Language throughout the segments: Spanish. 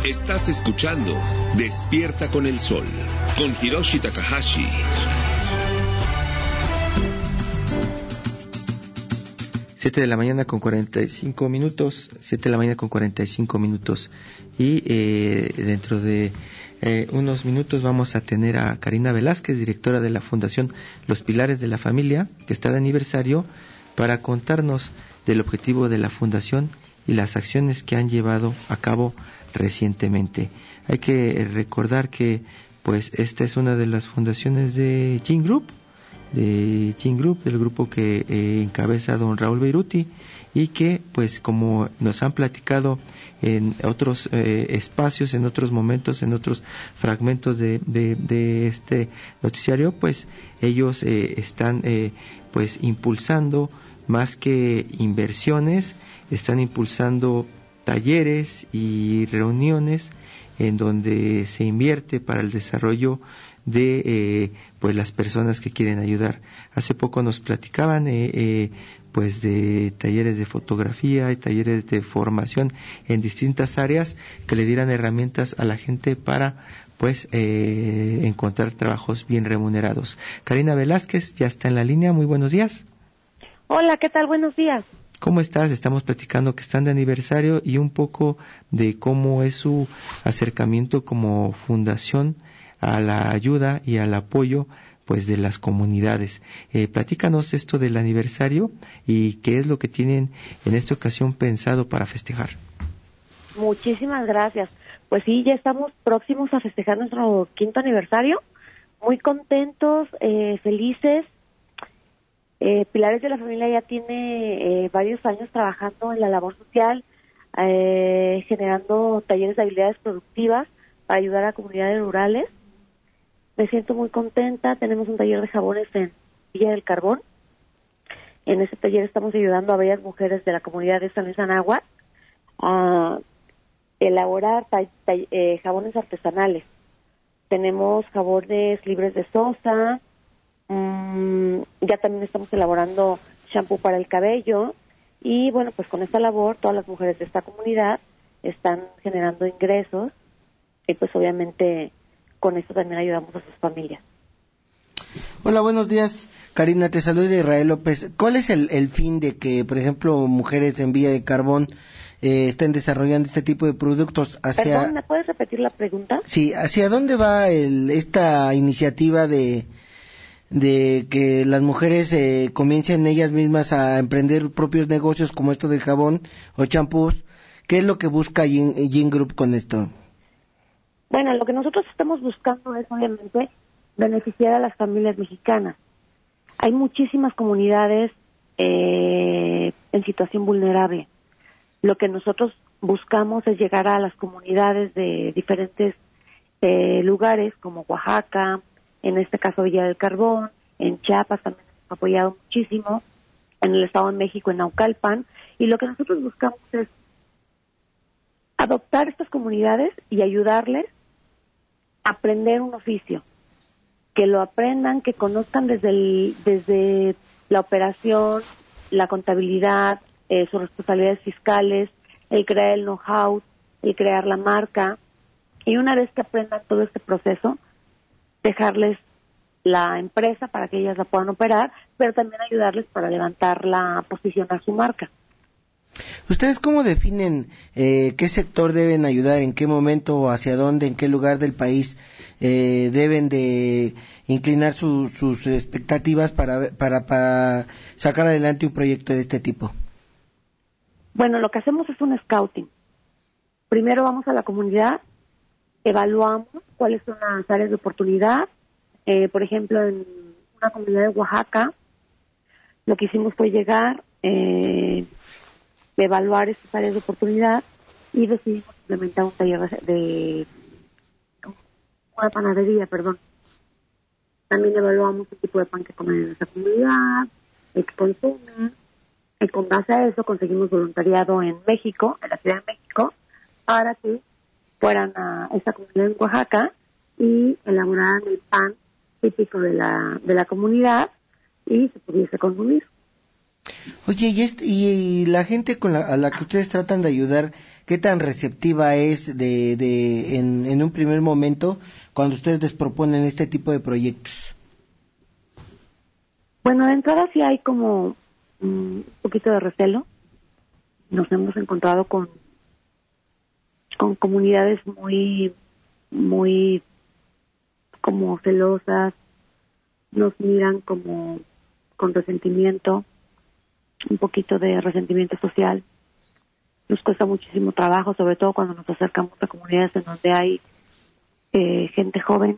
Estás escuchando Despierta con el Sol, con Hiroshi Takahashi. Siete de la mañana con 45 minutos. Y dentro de unos minutos vamos a tener a Karina Velázquez, directora de la Fundación Los Pilares de la Familia, que está de aniversario, para contarnos del objetivo de la Fundación y las acciones que han llevado a cabo recientemente. Hay que recordar que pues esta es una de las fundaciones de Gin Group, del grupo que encabeza don Raúl Beiruti, y que pues como nos han platicado en otros espacios, en otros momentos, en otros fragmentos de este noticiario, pues ellos están pues impulsando más que inversiones, están impulsando talleres y reuniones en donde se invierte para el desarrollo de pues las personas que quieren ayudar. Hace poco nos platicaban pues de talleres de fotografía y talleres de formación en distintas áreas que le dieran herramientas a la gente para pues encontrar trabajos bien remunerados. Karina Velázquez ya está en la línea. Muy buenos días. Hola, ¿qué tal? Buenos días. ¿Cómo estás? Estamos platicando que están de aniversario y un poco de cómo es su acercamiento como fundación a la ayuda y al apoyo pues de las comunidades. Platícanos esto del aniversario y qué es lo que tienen en esta ocasión pensado para festejar. Muchísimas gracias. Pues sí, ya estamos próximos a festejar nuestro 5º aniversario. Muy contentos, felices. Pilares de la Familia ya tiene varios años trabajando en la labor social, generando talleres de habilidades productivas para ayudar a comunidades rurales. Me siento muy contenta. Tenemos un taller de jabones en Villa del Carbón. En ese taller estamos ayudando a varias mujeres de la comunidad de San Luis Anáhuac a elaborar jabones artesanales. Tenemos jabones libres de sosa. Ya también estamos elaborando shampoo para el cabello y bueno, pues con esta labor todas las mujeres de esta comunidad están generando ingresos y pues obviamente con esto también ayudamos a sus familias. Hola, buenos días, Karina, te saluda Israel López. ¿Cuál es el fin de que, por ejemplo, mujeres en Villa de Carbón estén desarrollando este tipo de productos? Perdón, ¿me puedes repetir la pregunta? Sí, ¿hacia dónde va esta iniciativa de que las mujeres comiencen ellas mismas a emprender propios negocios como esto del jabón o champús? ¿Qué es lo que busca Gin Group con esto? Bueno, lo que nosotros estamos buscando es obviamente beneficiar a las familias mexicanas. Hay muchísimas comunidades en situación vulnerable. Lo que nosotros buscamos es llegar a las comunidades de diferentes lugares como Oaxaca, en este caso Villa del Carbón, en Chiapas también hemos apoyado muchísimo, en el Estado de México, en Naucalpan, y lo que nosotros buscamos es adoptar estas comunidades y ayudarles a aprender un oficio, que lo aprendan, que conozcan desde la operación, la contabilidad, sus responsabilidades fiscales, el crear el know-how, el crear la marca, y una vez que aprendan todo este proceso, dejarles la empresa para que ellas la puedan operar, pero también ayudarles para levantarla, posicionar su marca. ¿Ustedes cómo definen qué sector deben ayudar, en qué momento, hacia dónde, en qué lugar del país deben de inclinar sus expectativas para sacar adelante un proyecto de este tipo? Bueno, lo que hacemos es un scouting. Primero vamos a la comunidad, evaluamos cuáles son las áreas de oportunidad. Por ejemplo, en una comunidad de Oaxaca, lo que hicimos fue llegar, evaluar estas áreas de oportunidad y decidimos implementar un taller de una panadería, También evaluamos el tipo de pan que comen en esa comunidad, el que consumen, y con base a eso conseguimos voluntariado en México, en la Ciudad de México, para que fueran a esta comunidad en Oaxaca y elaboraran el pan típico de la comunidad y se pudiese consumir. Oye, y la gente a la que ustedes tratan de ayudar, ¿Qué tan receptiva es en un primer momento cuando ustedes les proponen este tipo de proyectos? Bueno, de entrada sí hay como un poquito de recelo. Nos hemos encontrado con comunidades muy como celosas, nos miran como con resentimiento, un poquito de resentimiento social. Nos cuesta muchísimo trabajo, sobre todo cuando nos acercamos a comunidades en donde hay gente joven,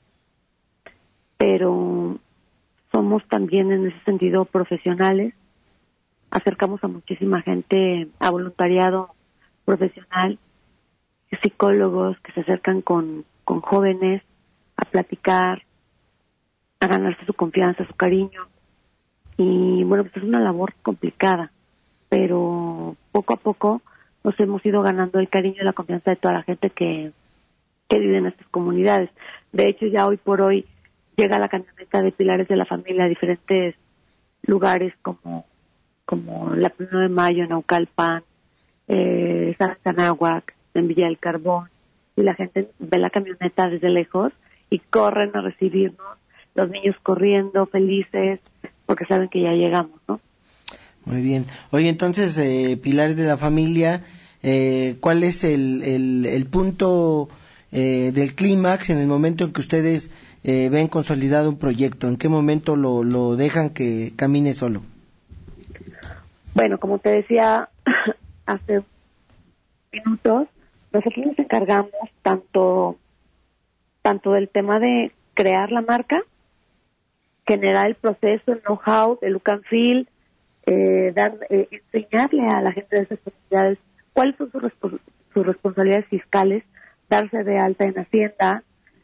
pero somos también en ese sentido profesionales. Acercamos a muchísima gente, a voluntariado profesional, psicólogos que se acercan con jóvenes a platicar, a ganarse su confianza, su cariño. Y bueno, pues es una labor complicada, pero poco a poco nos hemos ido ganando el cariño y la confianza de toda la gente que vive en estas comunidades. De hecho, ya hoy por hoy llega la camioneta de Pilares de la Familia a diferentes lugares como la 1 de Mayo, Naucalpan, San Anáhuac, en Villa del Carbón, y la gente ve la camioneta desde lejos y corren a recibirnos, los niños corriendo, felices, porque saben que ya llegamos, ¿no? Muy bien. Oye, entonces, Pilares de la Familia, ¿cuál es el punto del clímax en el momento en que ustedes ven consolidado un proyecto? ¿En qué momento lo dejan que camine solo? Bueno, como te decía hace minutos, nosotros nos encargamos tanto del tema de crear la marca, generar el proceso, el know-how, el look and feel, enseñarle a la gente de esas comunidades cuáles son sus responsabilidades fiscales, darse de alta en Hacienda,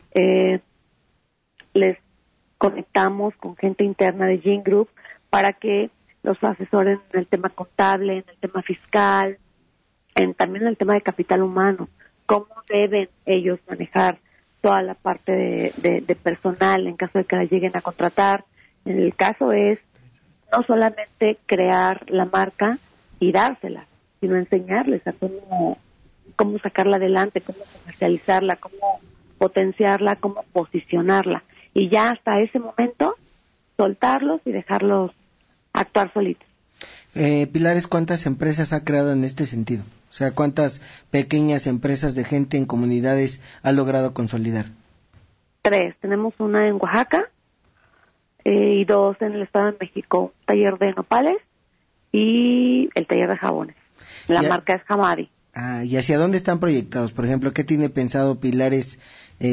les conectamos con gente interna de Gene Group para que los asesoren en el tema contable, en el tema fiscal, también en el tema de capital humano, cómo deben ellos manejar toda la parte de personal en caso de que la lleguen a contratar. En el caso es no solamente crear la marca y dársela, sino enseñarles a cómo sacarla adelante, cómo comercializarla, cómo potenciarla, cómo posicionarla. Y ya hasta ese momento, soltarlos y dejarlos actuar solitos. Pilares, ¿cuántas empresas ha creado en este sentido? O sea, ¿cuántas pequeñas empresas de gente en comunidades ha logrado consolidar? 3. Tenemos una en Oaxaca y 2 en el Estado de México. Un taller de nopales y el taller de jabones. La marca es Hamadi. ¿Y hacia dónde están proyectados? Por ejemplo, ¿qué tiene pensado Pilares,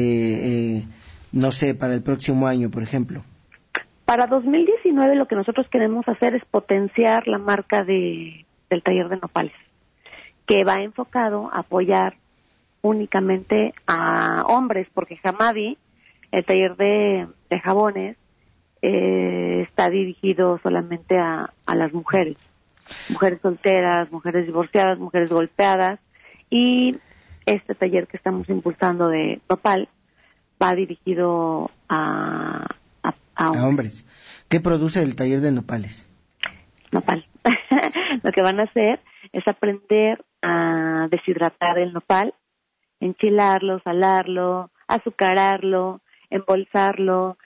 no sé, para el próximo año, por ejemplo? Para 2019 lo que nosotros queremos hacer es potenciar la marca del taller de nopales, que va enfocado a apoyar únicamente a hombres, porque Hamadi, el taller de jabones, está dirigido solamente a las mujeres solteras, mujeres divorciadas, mujeres golpeadas, y este taller que estamos impulsando de nopal va dirigido a hombres. ¿Qué produce el taller de nopales? Nopal. Lo que van a hacer es aprender a deshidratar el nopal, enchilarlo, salarlo, azucararlo, embolsarlo.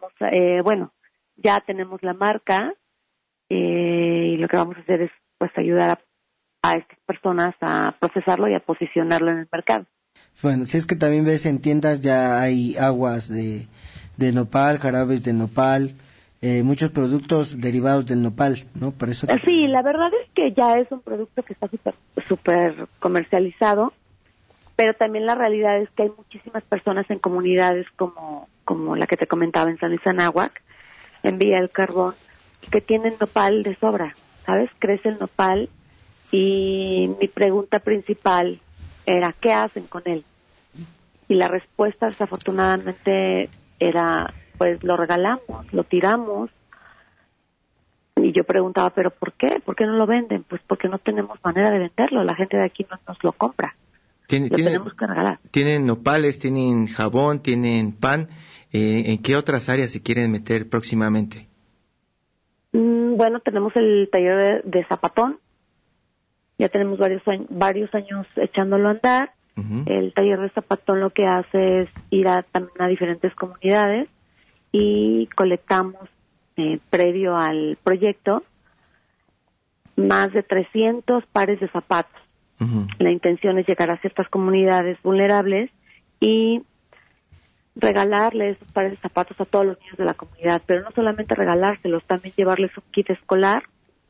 Ya tenemos la marca y lo que vamos a hacer es pues ayudar a estas personas a procesarlo y a posicionarlo en el mercado. Bueno, si es que también ves en tiendas ya hay aguas de nopal, jarabes de nopal, muchos productos derivados del nopal, ¿no? Por eso sí, la verdad es que ya es un producto que está súper comercializado, pero también la realidad es que hay muchísimas personas en comunidades como la que te comentaba en San Luis Anáhuac, en Villa del Carbón, que tienen nopal de sobra, ¿sabes? Crece el nopal y mi pregunta principal era, ¿qué hacen con él? Y la respuesta desafortunadamente era, pues lo regalamos, lo tiramos. Y yo preguntaba, ¿pero por qué? ¿Por qué no lo venden? Pues porque no tenemos manera de venderlo, la gente de aquí no nos lo compra. Lo tenemos que regalar. Tienen nopales, tienen jabón, tienen pan. ¿En qué otras áreas se quieren meter próximamente? Bueno, tenemos el taller de zapatón Ya tenemos varios años echándolo a andar. Ujú. El taller de zapatón lo que hace es ir también a diferentes comunidades y colectamos, previo al proyecto, más de 300 pares de zapatos. Ujú. La intención es llegar a ciertas comunidades vulnerables y regalarles esos pares de zapatos a todos los niños de la comunidad, pero no solamente regalárselos, también llevarles un kit escolar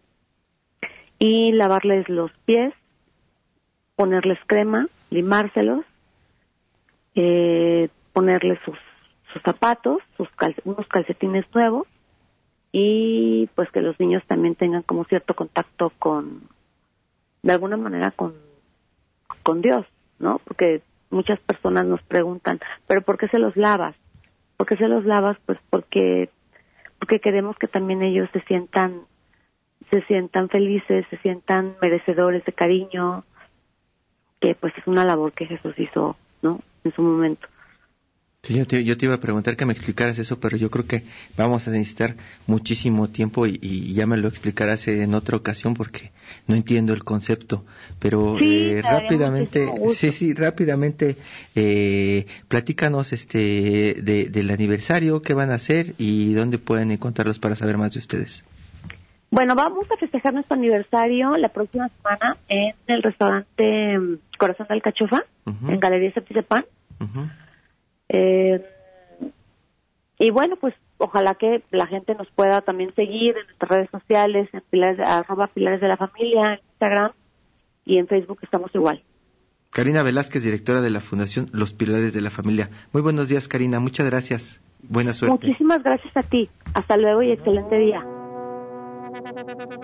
y lavarles los pies, ponerles crema, limárselos, ponerles sus zapatos, unos calcetines nuevos, y pues que los niños también tengan como cierto contacto de alguna manera con Dios, ¿no? Porque muchas personas nos preguntan, ¿pero por qué se los lavas? ¿Por qué se los lavas? Pues porque queremos que también ellos se sientan felices, se sientan merecedores de cariño, que pues es una labor que Jesús hizo, ¿no? En su momento. Sí, yo te iba a preguntar que me explicaras eso, pero yo creo que vamos a necesitar muchísimo tiempo y ya me lo explicarás en otra ocasión porque no entiendo el concepto. Pero Sí, rápidamente, rápidamente, platícanos del aniversario, qué van a hacer y dónde pueden encontrarlos para saber más de ustedes. Bueno, vamos a festejar nuestro aniversario la próxima semana en el restaurante Corazón de Alcachofa, Uh-huh. en Galería Septicepan. Uh-huh. Y bueno, pues ojalá que la gente nos pueda también seguir en nuestras redes sociales, en @Pilares de la Familia, en Instagram, y en Facebook estamos igual. Karina Velázquez, directora de la Fundación Los Pilares de la Familia. Muy buenos días, Karina. Muchas gracias. Buena suerte. Muchísimas gracias a ti. Hasta luego y excelente día.